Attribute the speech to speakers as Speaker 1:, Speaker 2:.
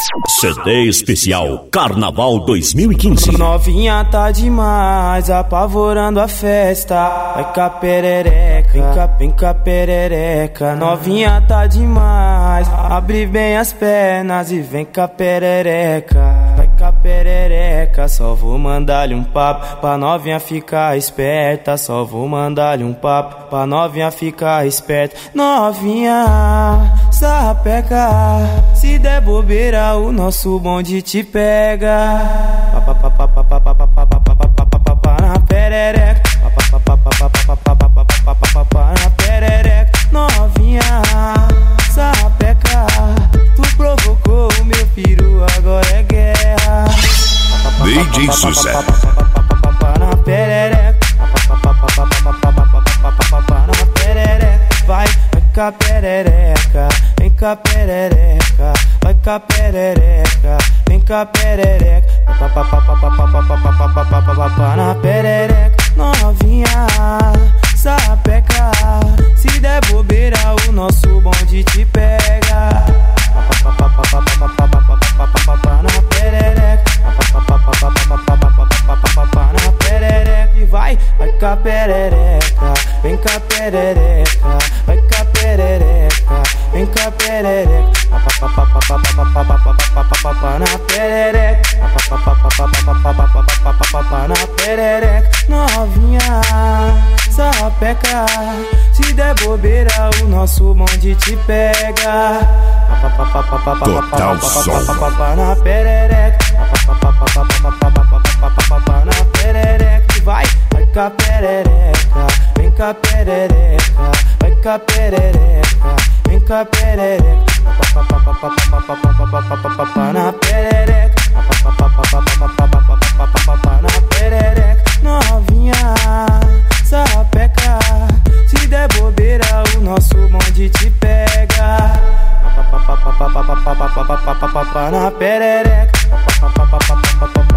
Speaker 1: CD especial Carnaval 2015.
Speaker 2: Novinha tá demais, apavorando a festa. Vai cá perereca, vem cá perereca. Novinha tá demais, abre bem as pernas e vem cá perereca. Vai cá perereca, só vou mandar-lhe um papo pra novinha ficar esperta. Só vou mandar-lhe um papo pra novinha ficar esperta. Novinha, sapeca, se der bobeira o nosso bonde te pega. Na perereca, na perereca. Novinha, sapeca, tu provocou o meu piru, agora é guerra.
Speaker 1: DJ Sucesso.
Speaker 2: Na perereca, na perereca. Vai cá perereca, vem cá perereca. Vai cá perereca, vem cá perereca. Na perereca, novinha, sapeca, se der bobeira o nosso bonde te pega. Na perereca, na perereca. E vai cá perereca, vem cá perereca. Vai cá perereca, vem cá perereca. Na perereca, na perereca. Novinha, sapeca, se der bobeira o nosso bonde te pega.
Speaker 1: Total som.
Speaker 2: Na perereca, na perereca. E vai cá perereca, vem cá perereca. Vai cá perereca, vem cá perereca. Na perereca, na perereca. Novinha, sapeca, se der bobeira o nosso bonde te pega. Na perereca,